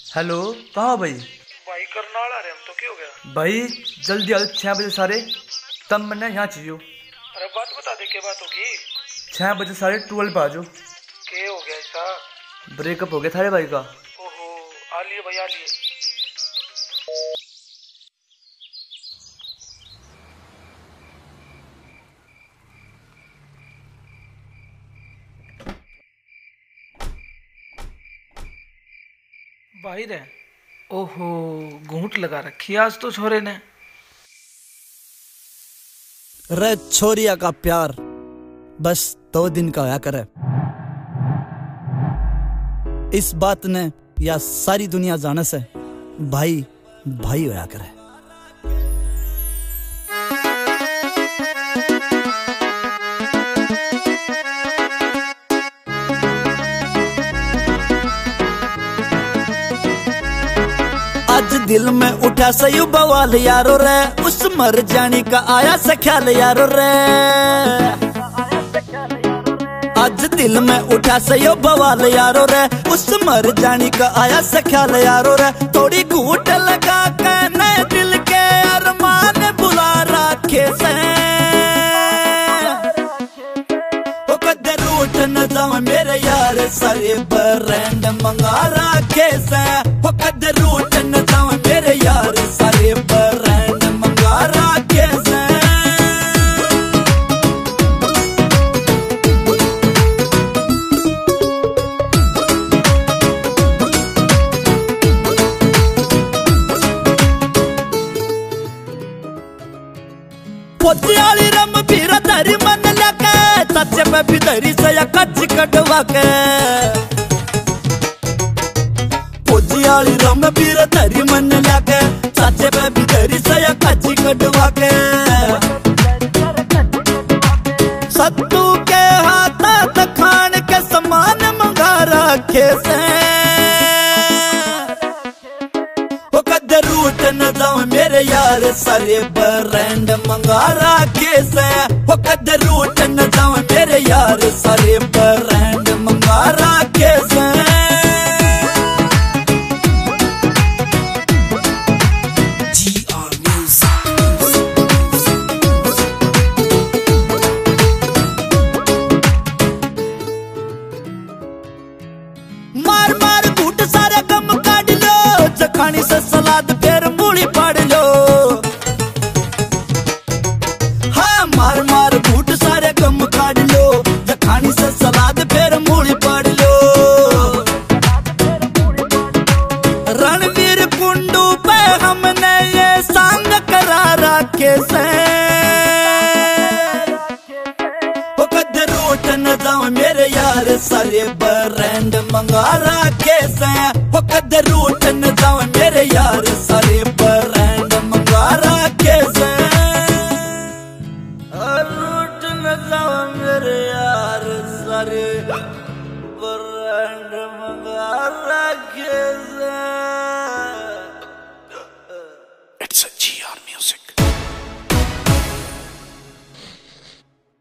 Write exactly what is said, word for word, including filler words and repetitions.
Hello, कहाँ हो भाई? भाई करनाल आ रहे हम तो क्या हो गया। भाई जल्दी आओ, छः बजे सारे। तब मैंने यहाँ चाहिए। अरे बात बता दे क्या बात होगी। छः बजे सारे ट्वेल्व पे आ जाओ। क्या हो गया ऐसा। ब्रेकअप हो गया थारे भाई का। ओहो आ लिए भाई आ लिए। भाई रे ओहो घूंट लगा रखी आज तो छोरे ने। रे छोरिया का प्यार बस दो दिन का होया करे। इस बात ने या सारी दुनिया जाने से भाई भाई होया करे। आज दिल में उठा सयू बवाल यारो रे, उस मर जाने का आया से ख्याल यारो रे। आज दिल में उठा सयू बवाल यारो रे, उस मर जाने का आया से ख्याल यारो रे। थोड़ी घूट लगा के नए दिल के अरमान बुला रखे से। ओ कदे रूठ न जावे मेरे यार सारे ब्रांड मंगा रखे से। ओ कदे रूठ न जावे मेरे यार सारे ब्रांड मंगा रखे से। पोतियाली रम पीरा धरी मन लगे, सच्चे पे भी धरी से या कच्ची कटवा के। पोतियाली रम पीरा धरी मन लगे, सच्चे पे भी धरी से या कच्ची कटवा के। सत्तू के हाथ खान के समान मंगा रखे से। ओ कदे रूठ न जाओ मेरे यार सारे ब्रांड मंगा रखे से। ओ कदे रूठ न जाओ मेरे यार सारे ब्रांड मंगा रखे से। मार मार घूट सारे गम काट लो, जखानी से सलाद फिर मूली पाड़ लो। हाँ मार मार घूट सारे गम काट लो, जखानी से सलाद फिर मूली पाड़ लो। रणवीर कुंडू पे हमने ये सांग करा रखे से। ओ कदे रूठ न जाओ मेरे यार सारे ब्रांड मंगा रखे से। ओ कदे रूठ न जाओ मेरे यार सारे ब्रांड मंगा रखे से। रूठ न जाओ मेरे यार सारे ब्रांड मंगा रखे से।